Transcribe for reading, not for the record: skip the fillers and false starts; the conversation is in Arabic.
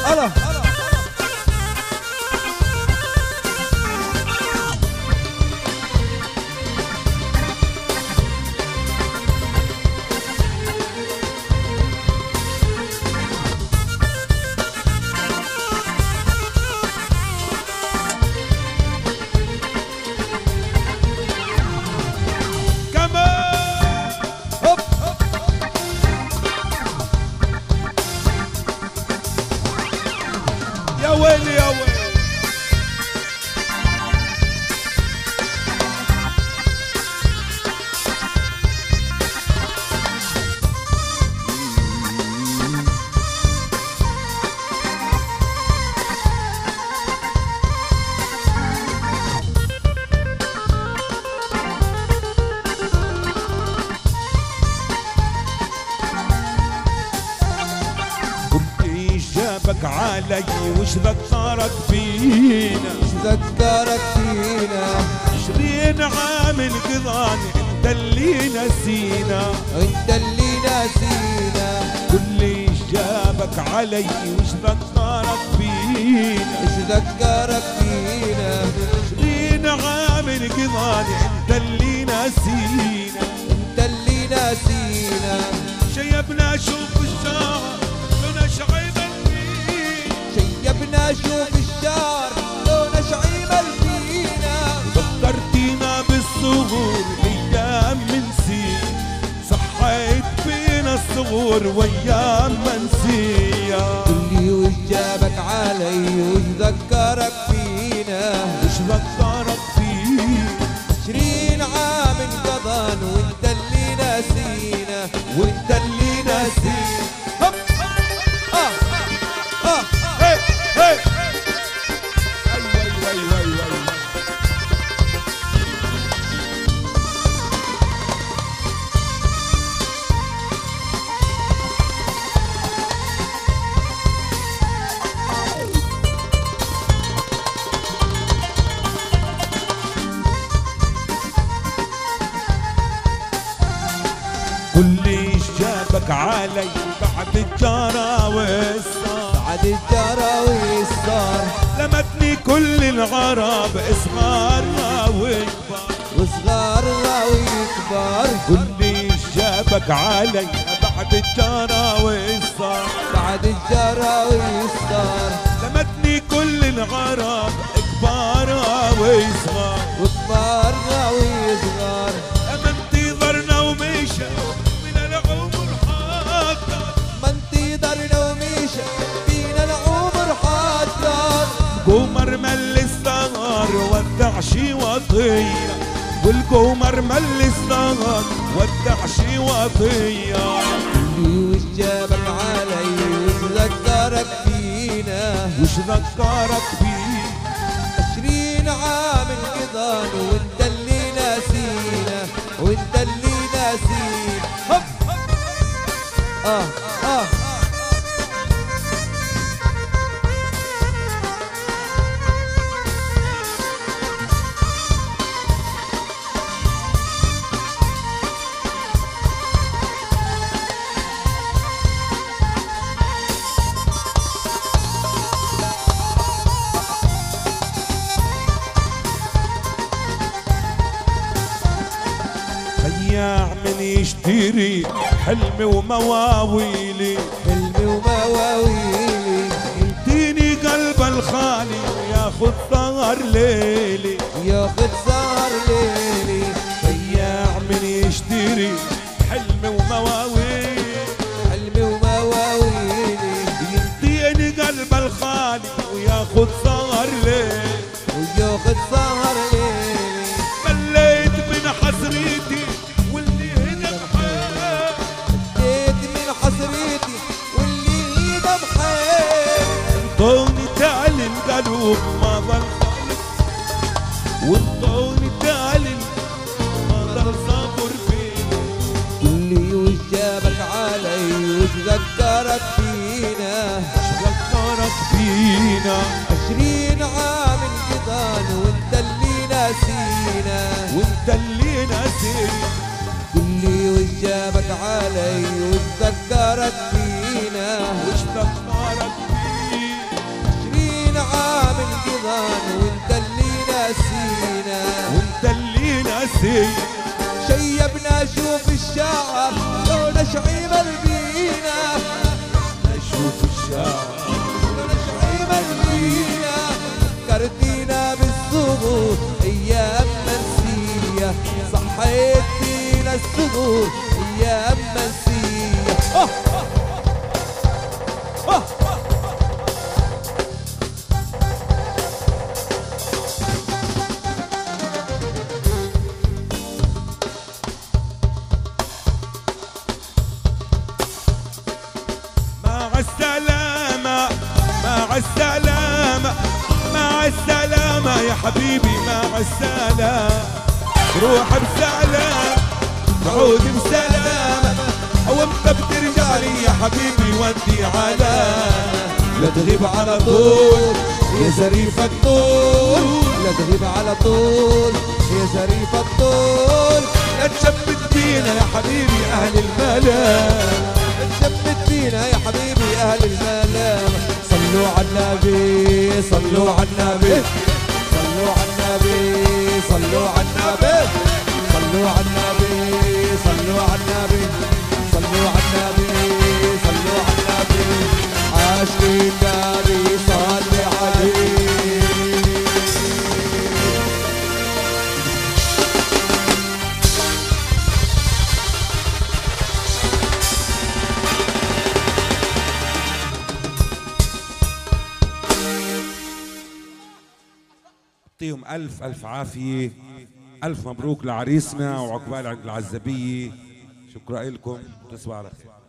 هلا يا ويلي يا ويلي. جابك علي وش ذكرك فينا، وش ذكرك فينا، 20 عام انقضاني انت اللي نسينا، انت اللي نسينا. كل جابك علي وش ذكرك فينا، وش ذكرك فينا، 20 عام انقضاني انت اللي نسينا، انت اللي نسينا. شيبنا شوف الشارع لون شعيب الفينا، شيبنا شوف الشارع لون شعيب الفينا. ذكرتينا بالصغور ايام من سين، صحيت فينا الصغور وايام منسيه. قولي وش جابك علي وش ذكرك فينا، وش ذكرك فينا، 20 عام انقضان وانت اللي نسينا، وانت اللي نسينا. هي هي وي وي وي وي. كل جابك علي بعد الجرى والصار، بعد الجراوي صار لمتني كل العرب صغارنا وكبار، وصغارنا وكبار. كل جابك علي بعد الجرى والصار، بعد الجراوي صار لمتني كل العرب كبار وصغار، وكبارنا وصغار. أما انتظرنا ومشى من العمر حتى، ما انتظرنا ومشى فينا العمر حتى. قمر مل الصغار ودع شي وطية، والقمر مل الصغار ودع شي وطية. قولي وش جابك علي وش ذكرك فينا، وش ذكرك فيه، 20 عام انقضان وانت اللي ناسينا، وانت اللي ناسينا. هب آه بياع من يشتري حلمي ومواويلي، حلمي ومواويلي. يديني قلب الخالي وياخذ ثغر ليلي، ياخد سهر ليلي. بياع من يشتري حلمي ومواويلي، حلمي ومواويلي. يديني قلب الخالي وياخذ ثغر ليلي، وياخد سهر ليلي. مليت من حسرتي واللي هنا بحال، اديت من حسرتي واللي ايده بحيل. انطوني تعالي القلوب ما ظل خالد، وانطوني تعالي ما ظل صابر فينا. قولي وش جابك علي وش ذكرك فينا، وش ذكرك فينا، 20 عام انقضان وانت اللي ناسينا، وانت اللي نسيت. قولي وش جابك علي وش ذكرك فينا، وش ذكرك فينا، العريسية. شيبنا شوف الشعر لو نشعيب البينا، نشوف الشعر لو نشعيب البينا، فكرتينا بالزهور ايام منسية، صحيت فينا الزهور ايام منسية. مع السلامة مع السلامة مع السلامة يا حبيبي، مع السلامة. روح بسلام تعود بسلامة، وانت بترجع لي يا حبيبي ودي علامة. لا تغيب على طول يا زريف الطول، لا تغيب على طول يا زريف الطول، لا تشمت بينا يا حبيبي أهل الملام، تشمت فينا يا حبيبي أهل الملام. صلوا على النبي صلوا على النبي صلوا على النبي صلوا على النبي صلوا على النبي صلوا على النبي صلوا على النبي صلوا على النبي. عاشق النبي صلي عليه. يعطيهم ألف ألف عافية، ألف مبروك لعريسنا وعقبال عند العزبية. شكرا لكم، تصبحوا على خير.